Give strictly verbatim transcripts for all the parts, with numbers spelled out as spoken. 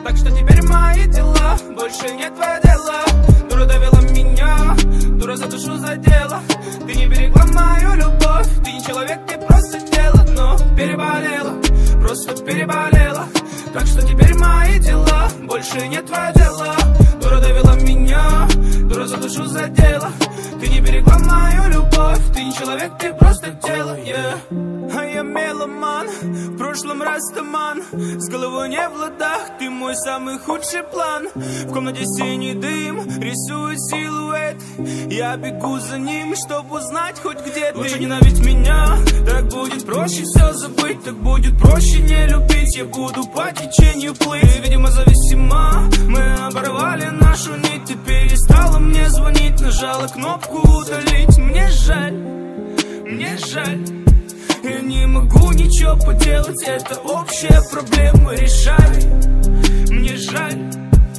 Так что теперь мои дела больше не твое дело. Дура довела меня, дура за душу задела. Ты не берегла мою любовь, ты не человек, ты просто тело. Но переболела, просто переболела. Так что теперь мои дела больше не твое дело. Дура довела меня, дура за душу задела. Ты не берегла мою любовь, ты не человек, ты просто тело, yeah. А я меломан, в прошлом раз туман, с головой не в ладах, ты мой самый худший план. В комнате синий дым, рисует силуэт, я бегу за ним, чтобы узнать хоть где ты. Лучше ненавидеть меня, так будет проще все забыть. Так будет проще не любить, я буду по течению плыть. Ты, видимо, зависима, мы оборвали нашу нить. Ты перестала мне звонить, нажала кнопку удалить. Мне жаль, мне жаль, я не могу ничего поделать, это общая проблема, решай. Мне жаль,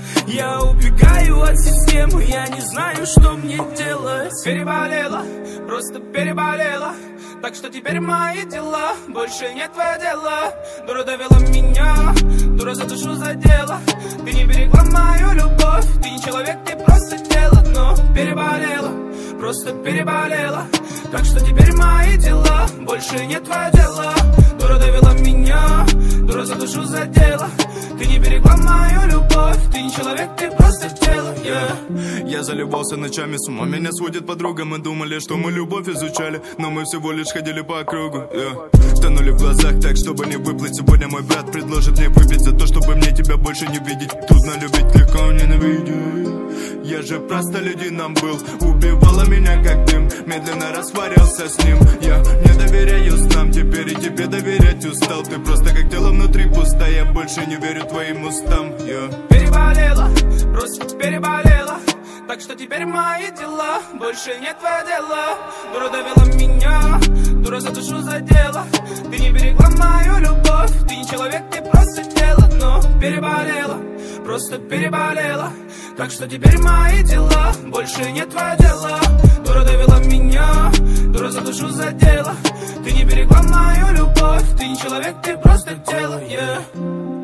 я убегаю от системы, я не знаю, что мне делать. Переболела, просто переболела. Так что теперь мои дела больше не твое дело. Дура довела меня, дура за душу задела. Ты не берегла мою любовь, ты не человек, ты просто тело. Но переболела, просто переболела. Так что теперь мои дела больше не твое дело. Дура довела меня, дура за душу задела. Ты не берегла мою любовь, ты не человек, ты просто тело, yeah. Я заливался ночами, с ума меня сводит подруга. Мы думали, что мы любовь изучали, но мы всего лишь ходили по кругу, yeah. Тонули в глазах так, чтобы не выплыть. Сегодня мой брат предложит мне выпить за то, чтобы мне тебя больше не видеть. Трудно любить, легко ненавидеть. Я же простолюдином был, убивала меня как дым. Медленно растворялся с ним. Я не доверяю снам, теперь и тебе доверять устал. Ты просто как тело внутри пустая, я больше не верю твоим устам, yeah. Переболела, просто переболела. Так что теперь мои дела больше не твое дело. Дура довела меня, дура за душу задела. Ты не берегла мою любовь, ты не человек, ты просто тело. Но переболела, просто переболела. Так что теперь мои дела больше не твое дело. Дура довела меня, дура за душу задела. Ты не берегла мою любовь, ты не человек, ты просто тело, yeah.